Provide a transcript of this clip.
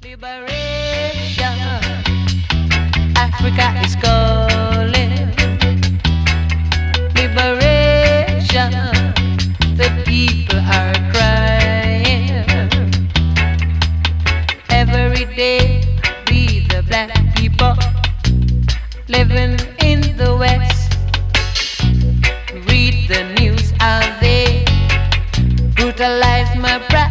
Liberation, Africa is calling. Liberation, the people are crying. Every day we the black people living in the West read the news how they brutalize my pride.